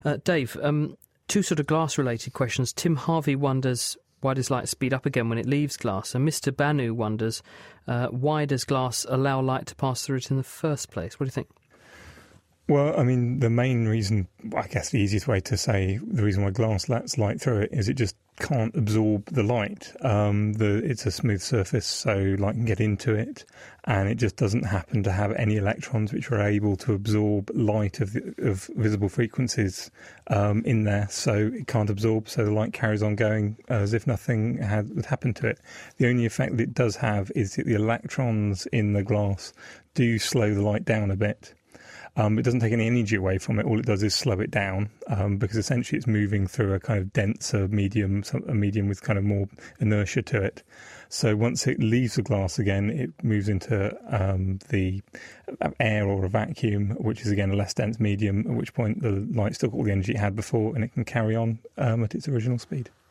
Dave, two sort of glass-related questions. Tim Harvey wonders, why does light speed up again when it leaves glass? And Mr. Banu wonders, why does glass allow light to pass through it in the first place? What do you think? Well, I mean, the main reason, I guess the easiest way to say the reason why glass lets light through it is it just can't absorb the light. It's a smooth surface, so light can get into it, and it just doesn't happen to have any electrons which are able to absorb light of visible frequencies in there, so it can't absorb, so the light carries on going as if nothing had happened to it. The only effect that it does have is that the electrons in the glass do slow the light down a bit. It doesn't take any energy away from it. All it does is slow it down because essentially it's moving through a kind of denser medium, a medium with kind of more inertia to it. So once it leaves the glass again, it moves into the air or a vacuum, which is again a less dense medium, at which point the light still got all the energy it had before and it can carry on at its original speed.